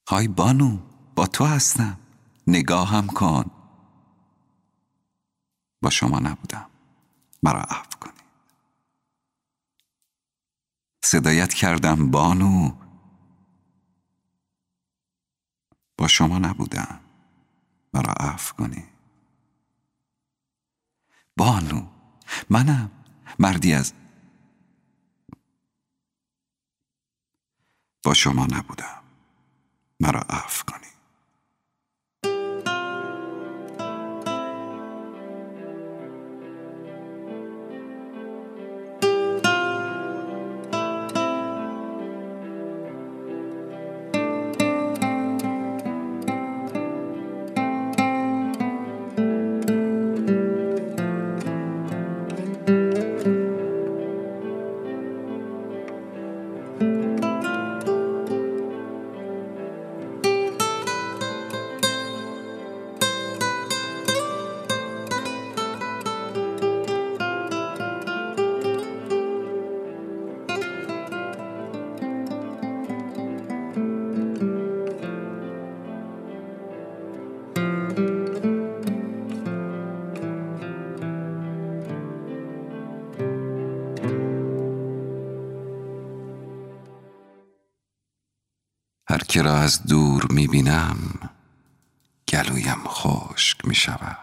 های بانو، با تو هستم، نگاهم کن. با شما نبودم، مرا عفو کنید. صدایت کردم بانو، با شما نبودم، مرا عفو کنید. بانو، منم مردی از با شما نبودم، مرا عفو کنید. هر که را از دور میبینم گلویم خشک میشود.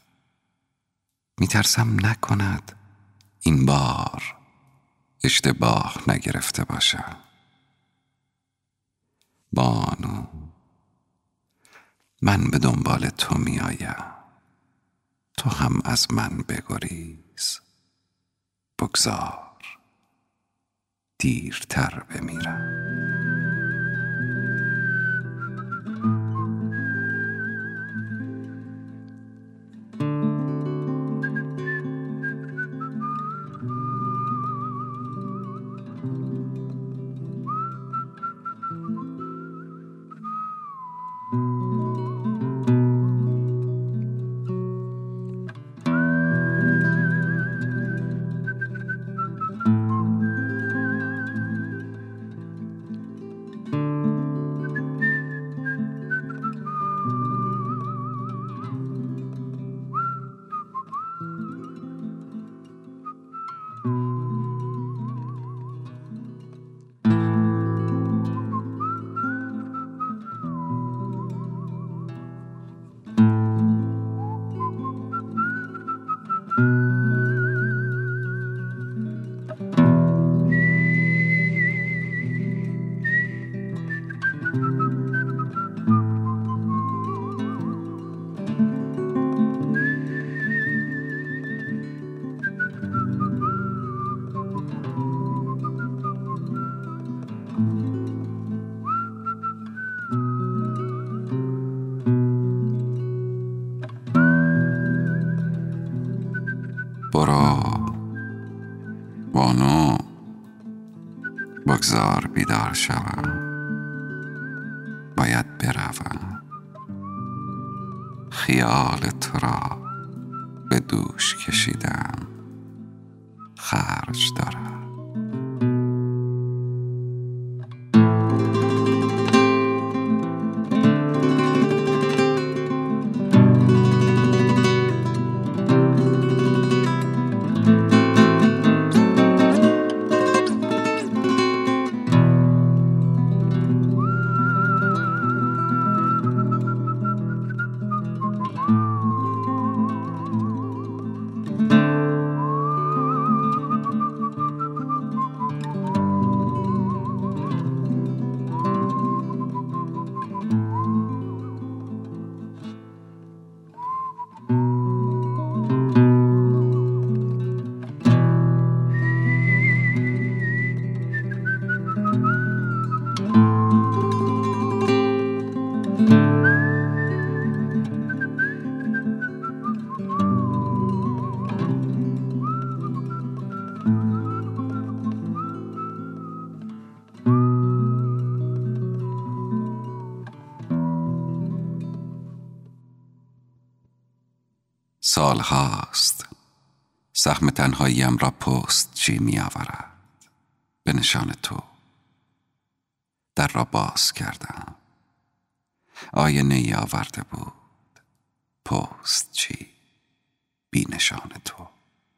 میترسم نکند این بار اشتباه نگرفته باشم. بانو، من به دنبال تو میآیم، تو هم از من بگریز. بگذار دیرتر بمیرم. برو بانو، بگذار بیدار شوم. باید بروم، خیال تو را به دوش کشیدم، خرج دارم. سال هاست زخم تنهاییم را پست چی می آورد. به نشان تو در را باز کردم. آینه ای آورده بود، پست چی بی نشان تو.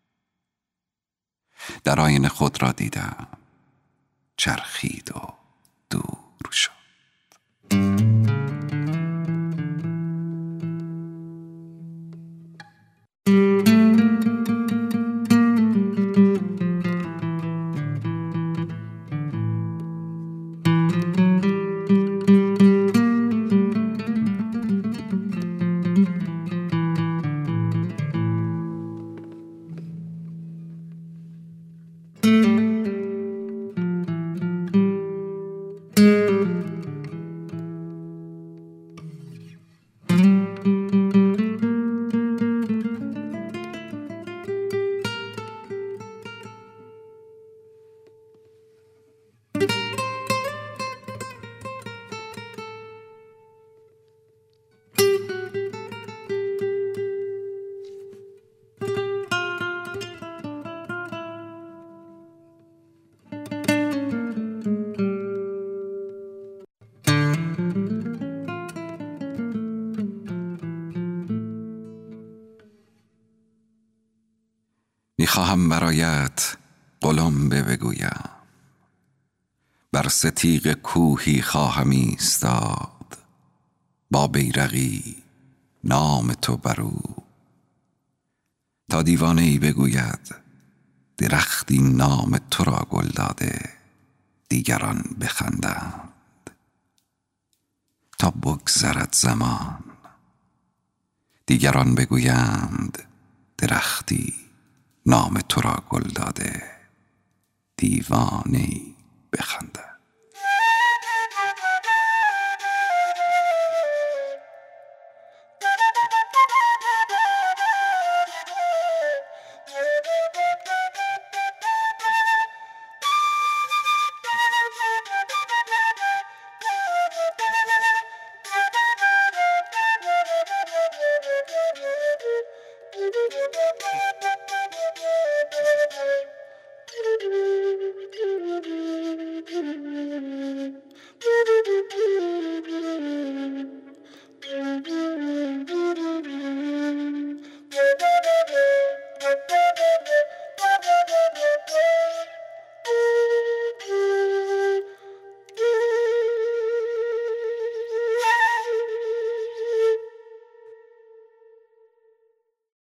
در آینه خود را دیدم، چرخید و دور شد. میخواهم برایت قلمبه بگویم، بر ستیغ کوهی خواهم ایستاد، با بیرقی نام تو برو، تا دیوانه ای بگوید درختی نام تو را گل داده، دیگران بخندند. تا بگذرد زمان، دیگران بگویند درختی نام تو را گل داده، دیوانه‌ای بخندند.